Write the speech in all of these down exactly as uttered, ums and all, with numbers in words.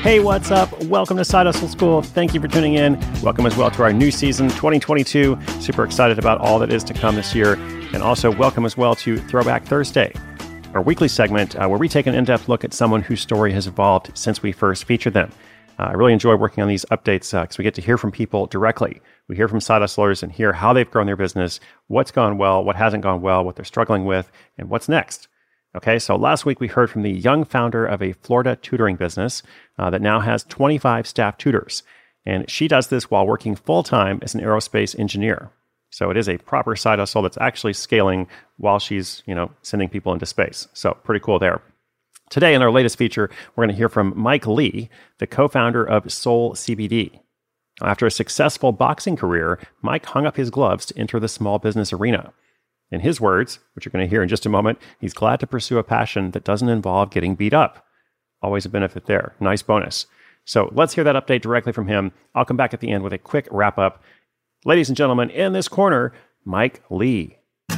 Hey, what's up? Welcome to Side Hustle School. Thank you for tuning in. Welcome as well to our new season, twenty twenty-two. Super excited about all that is to come this year. And also welcome as well to Throwback Thursday, our weekly segment uh, where we take an in-depth look at someone whose story has evolved since we first featured them. Uh, I really enjoy working on these updates because uh, we get to hear from people directly. We hear from side hustlers and hear how they've grown their business, what's gone well, what hasn't gone well, what they're struggling with, and what's next. Okay, so last week we heard from the young founder of a Florida tutoring business uh, that now has twenty-five staff tutors. And she does this while working full-time as an aerospace engineer. So it is a proper side hustle that's actually scaling while she's, you know, sending people into space. So pretty cool there. Today in our latest feature, we're going to hear from Mike Lee, the co-founder of Soul C B D. After a successful boxing career, Mike hung up his gloves to enter the small business arena. In his words, which you're going to hear in just a moment, he's glad to pursue a passion that doesn't involve getting beat up. Always a benefit there. Nice bonus. So let's hear that update directly from him. I'll come back at the end with a quick wrap up. Ladies and gentlemen, in this corner, Mike Lee.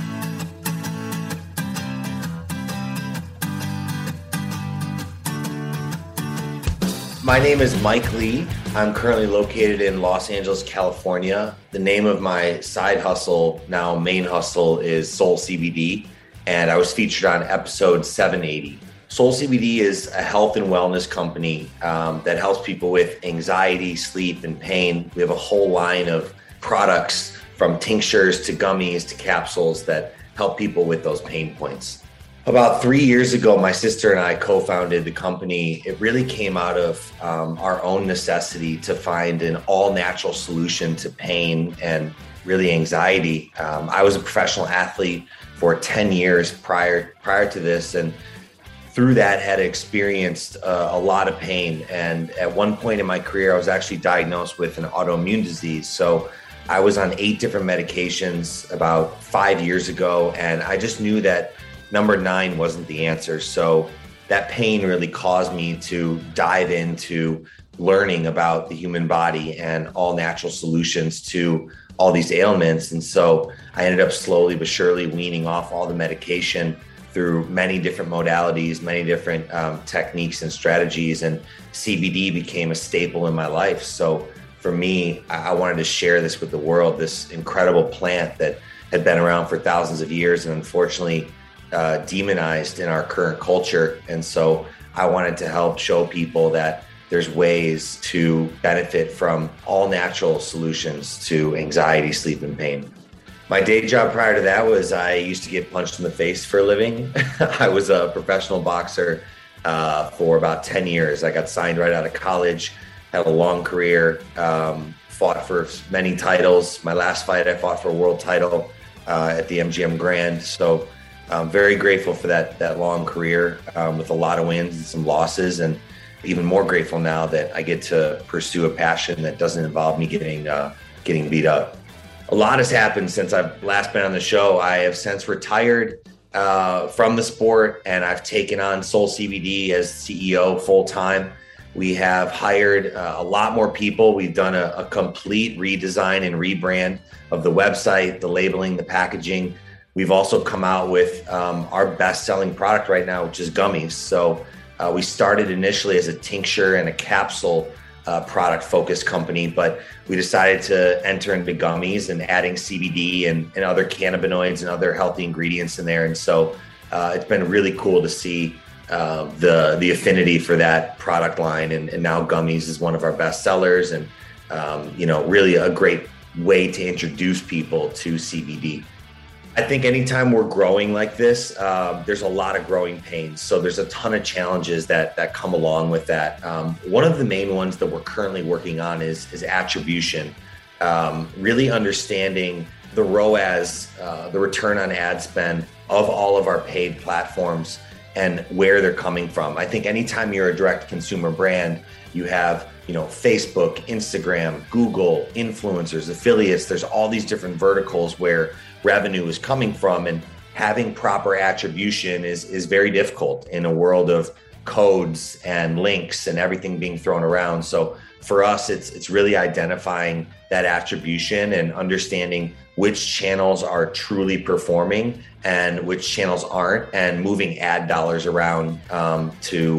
My name is Mike Lee. I'm currently located in Los Angeles, California. The name of my side hustle, now main hustle, is Soul C B D, and I was featured on episode seven eighty. Soul C B D is a health and wellness company um, that helps people with anxiety, sleep, and pain. We have a whole line of products from tinctures to gummies to capsules that help people with those pain points. About three years ago, my sister and I co-founded the company. It really came out of um, our own necessity to find an all-natural solution to pain and really anxiety. Um, I was a professional athlete for ten years prior prior to this, and through that had experienced uh, a lot of pain. And at one point in my career, I was actually diagnosed with an autoimmune disease. So I was on eight different medications about five years ago, and I just knew that number nine wasn't the answer. So that pain really caused me to dive into learning about the human body and all natural solutions to all these ailments. And so I ended up slowly but surely weaning off all the medication through many different modalities, many different um, techniques and strategies. And C B D became a staple in my life. So for me, I wanted to share this with the world, this incredible plant that had been around for thousands of years and unfortunately Uh, demonized in our current culture. And so I wanted to help show people that there's ways to benefit from all natural solutions to anxiety, sleep, and pain. My day job prior to that was I used to get punched in the face for a living. I was a professional boxer uh, for about ten years. I got signed right out of college, had a long career, um, fought for many titles. My last fight, I fought for a world title uh, at the M G M Grand. So I'm very grateful for that that long career um, with a lot of wins and some losses, and even more grateful now that I get to pursue a passion that doesn't involve me getting uh, getting beat up. A lot has happened since I've last been on the show. I have since retired uh, from the sport, and I've taken on Soul C B D as C E O full time. We have hired uh, a lot more people. We've done a, a complete redesign and rebrand of the website, the labeling, the packaging. We've also come out with um, our best-selling product right now, which is gummies. So uh, we started initially as a tincture and a capsule uh, product-focused company, but we decided to enter into gummies and adding C B D and, and other cannabinoids and other healthy ingredients in there. And so uh, it's been really cool to see uh, the the affinity for that product line. And, and now gummies is one of our best sellers, and um, you know, really a great way to introduce people to C B D. I think anytime we're growing like this, uh, there's a lot of growing pains. So there's a ton of challenges that that come along with that. Um, one of the main ones that we're currently working on is, is attribution, um, really understanding the R O A S, uh, the return on ad spend of all of our paid platforms and where they're coming from. I think anytime you're a direct consumer brand, you have you know, Facebook, Instagram, Google, influencers, affiliates. There's all these different verticals where revenue is coming from, and having proper attribution is, is very difficult in a world of codes and links and everything being thrown around. So for us, it's it's really identifying that attribution and understanding which channels are truly performing and which channels aren't, and moving ad dollars around um, to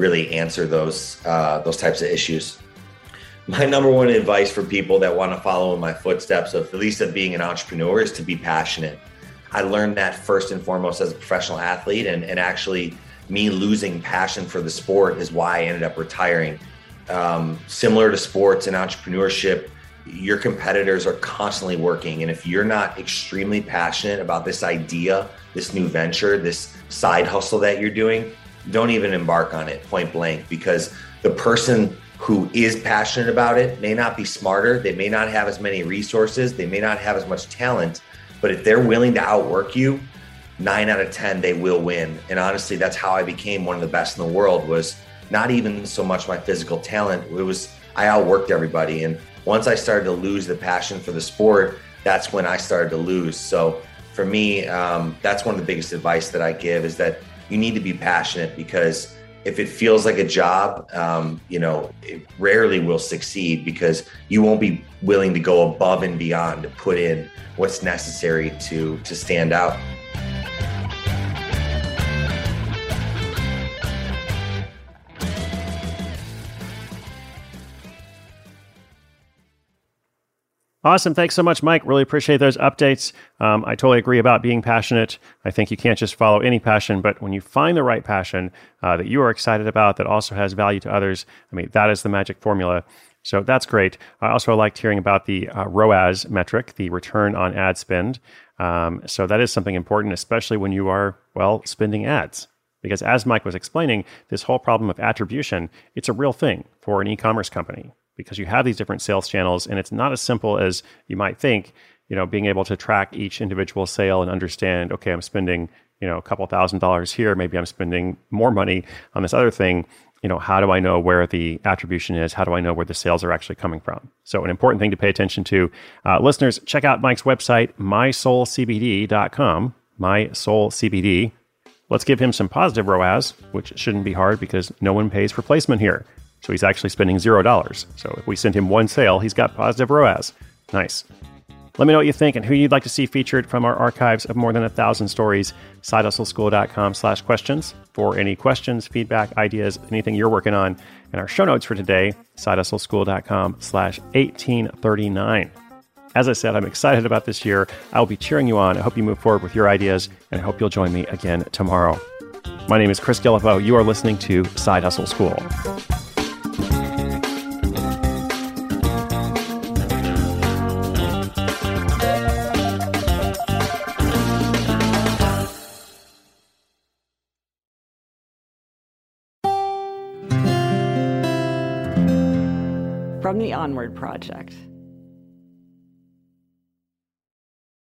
really answer those uh, those types of issues. My number one advice for people that want to follow in my footsteps of at least of being an entrepreneur is to be passionate. I learned that first and foremost as a professional athlete, and, and actually me losing passion for the sport is why I ended up retiring. Um, similar to sports and entrepreneurship, your competitors are constantly working. And if you're not extremely passionate about this idea, this new venture, this side hustle that you're doing, don't even embark on it point blank, because the person who is passionate about it may not be smarter. They may not have as many resources. They may not have as much talent, but if they're willing to outwork you, nine out of ten, they will win. And honestly, that's how I became one of the best in the world, was not even so much my physical talent. It was, I outworked everybody. And once I started to lose the passion for the sport, that's when I started to lose. So for me, um, that's one of the biggest advice that I give, is that you need to be passionate, because if it feels like a job, um, you know, it rarely will succeed, because you won't be willing to go above and beyond to put in what's necessary to, to stand out. Awesome. Thanks so much, Mike. Really appreciate those updates. Um, I totally agree about being passionate. I think you can't just follow any passion, but when you find the right passion uh, that you are excited about, that also has value to others, I mean, that is the magic formula. So that's great. I also liked hearing about the uh, R O A S metric, the return on ad spend. Um, so that is something important, especially when you are, well, spending ads. Because as Mike was explaining, this whole problem of attribution, it's a real thing for an e-commerce company, because you have these different sales channels, and it's not as simple as you might think, you know, being able to track each individual sale and understand, okay, I'm spending, you know, a couple thousand dollars here, maybe I'm spending more money on this other thing. You know, how do I know where the attribution is? How do I know where the sales are actually coming from? So an important thing to pay attention to. Uh, listeners, check out Mike's website, my soul c b d dot com, my soul c b d. Let's give him some positive R O A S, which shouldn't be hard because no one pays for placement here. So he's actually spending zero dollars. So if we send him one sale, he's got positive R O A S. Nice. Let me know what you think and who you'd like to see featured from our archives of more than a thousand stories. side hustle school dot com slash questions for any questions, feedback, ideas, anything you're working on. And our show notes for today, side hustle school dot com slash eighteen thirty-nine. As I said, I'm excited about this year. I'll be cheering you on. I hope you move forward with your ideas, and I hope you'll join me again tomorrow. My name is Chris Guillebeau. You are listening to Side Hustle School. From the Onward Project.